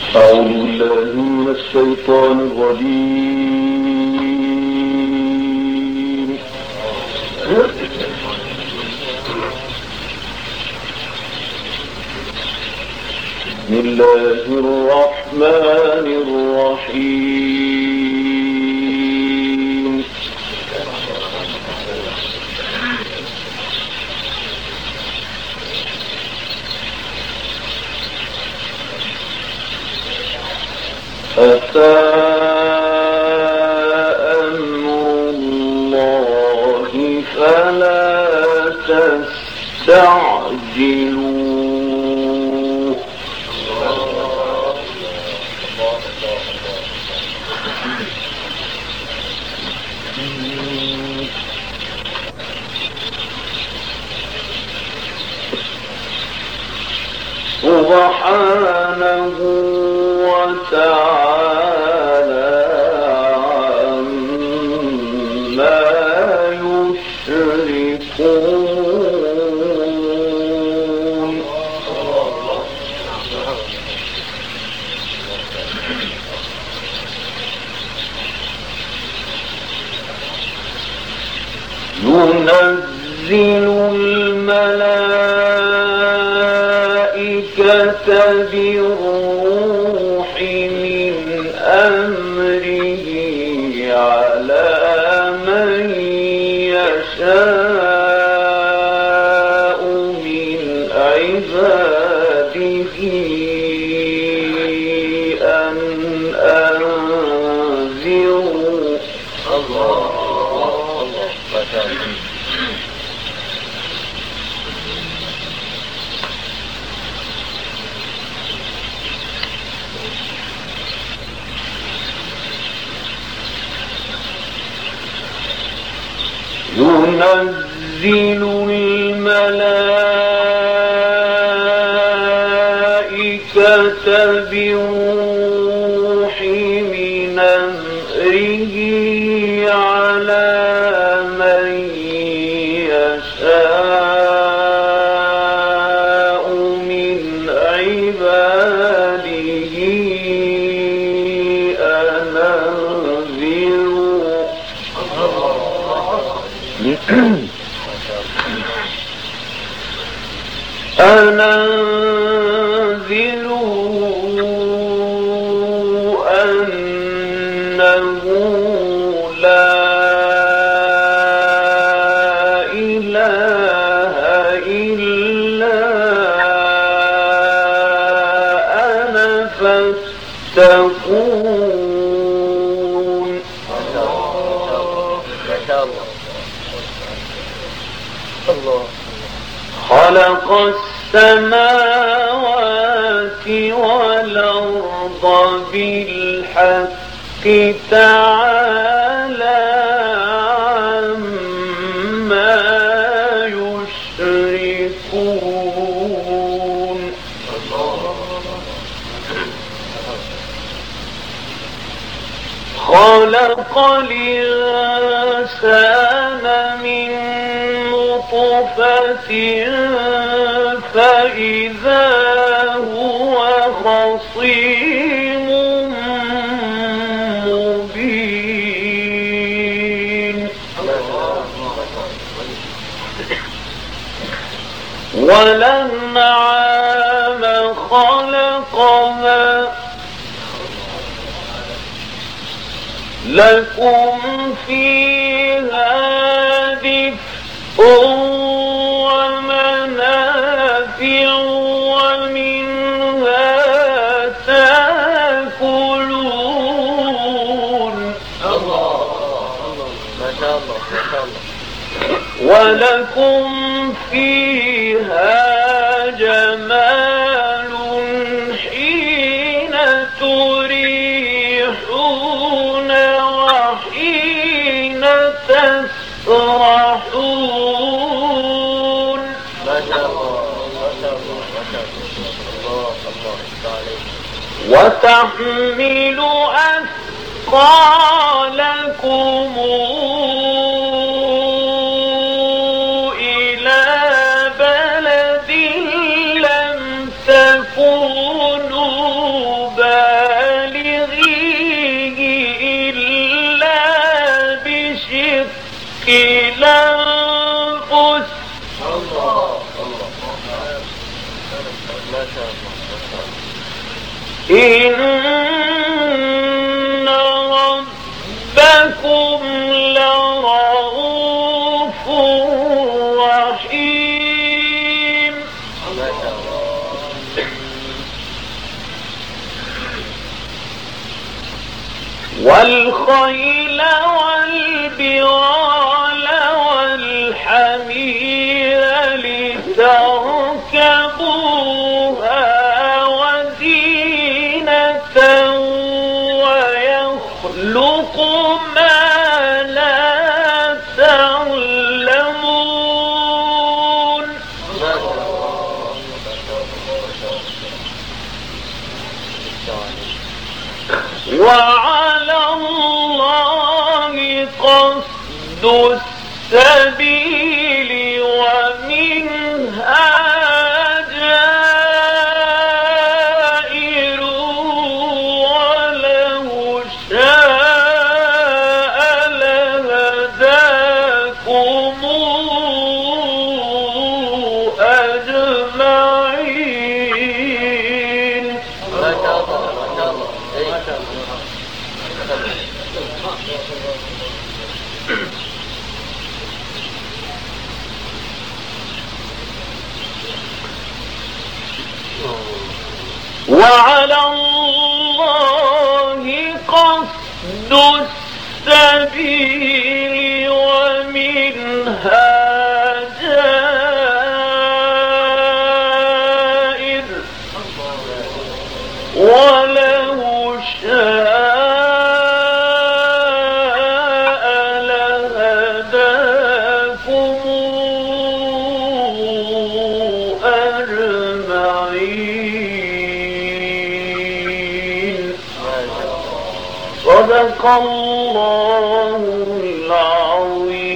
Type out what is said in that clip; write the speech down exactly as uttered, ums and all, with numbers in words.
أعوذ بالله من الشيطان الرجيم. بسم الله الرحمن الرحيم. أتى أمر الله فلا تستعجلوه. سبحانه وتعالى عما يشركون. ينزل الملائكة بالروح من أمره على من يشاء من عباده أن أنذروا. الله ينزل الملائكة بالروح من أمره على من يشاء من عباده أن أنذروا. أن أنذروا أنه لا إله إلا أنا فاتقون. خلق السماوات والأرض بالحق تعالى عما يشركون. خلق الإنسان من نطفة فإذا هو خصيم مبين. والأنعام خلقها لكم فيها دفء ومنافع ومنها تأكلون. ولكم فيها جمال حين تريحون وحين تسرحون. وتحمل أثقالكم إلى بلد لم تكونوا بالغين إن ربكم لرؤوف رحيم. والخيل والبغال والحمير لتركبوها وزينة ويخلق ما لا تعلمون. وعلى الله قصد السبيل ومنها جائر ولو شاء لهداكم أجمعين. وعلى الله قصد السبيل ومنها جائر ولو شاء لهداكم أجمعين. صدق الله العظيم.